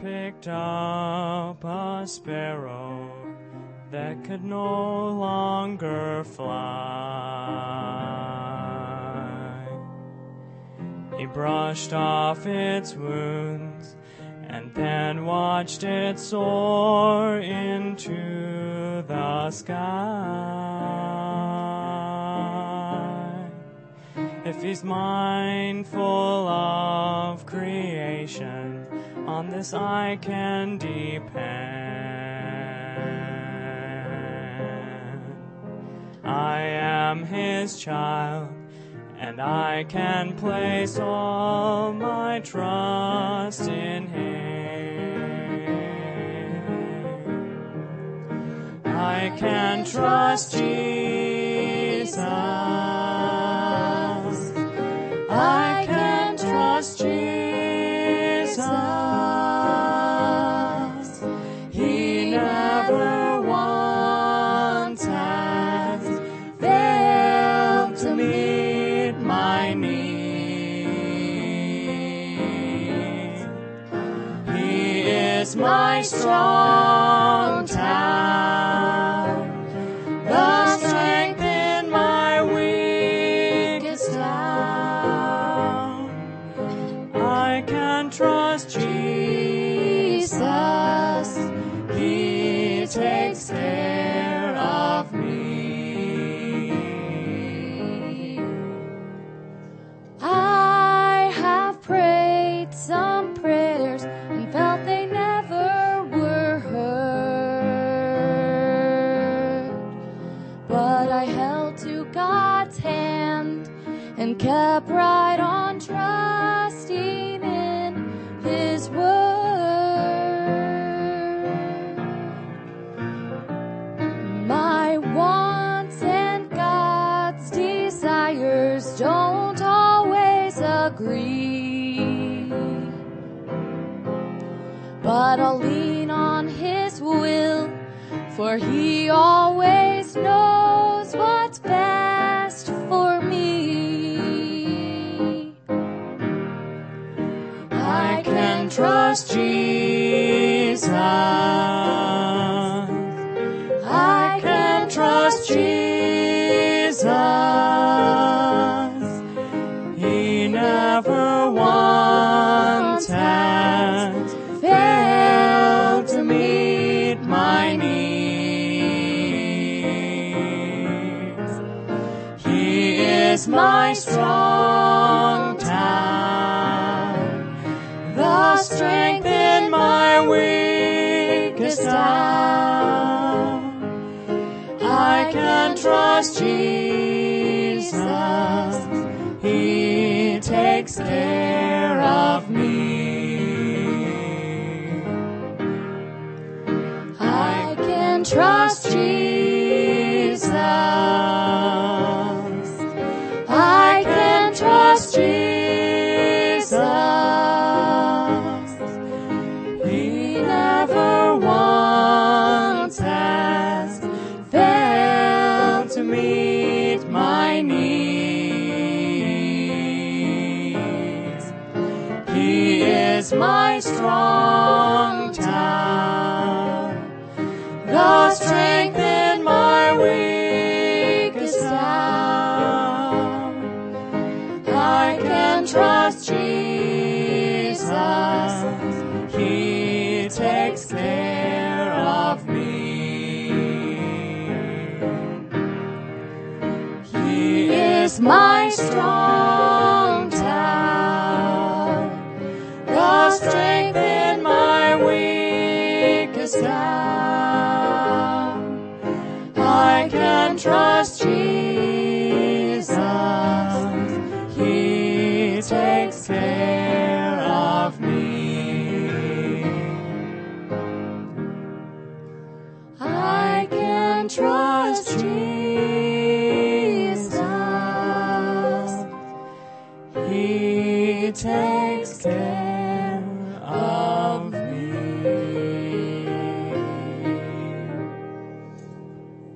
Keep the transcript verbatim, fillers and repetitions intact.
picked up a sparrow that could no longer fly. He brushed off its wounds and then watched it soar into the sky. If he's mindful of creation, on this I can depend. I am his child, and I can place all my trust in him. I can trust Jesus. I can trust Jesus. He never once has failed to meet my need. He is my strong tower, the strength in my weakest hour. I can trust Jesus. He takes care of me. I have prayed some prayers and felt they never were heard, but I held to God's hand and kept right on trusting in his word. My wants and God's desires don't always agree, but I'll lean on his will, for he always knows what's best for me. I can trust Jesus. I can trust Jesus. He never once has failed to meet my needs. He is my strong tower, the strength in my weakest hour. I can trust Jesus. He takes care of me. I can trust Jesus. I can trust Jesus. He never once has failed to meet my needs. He is my strong tower, the strength in my weakest hour. I can trust Jesus. He takes care of me. He is my strong tower, the strength in my weakest hour. I can trust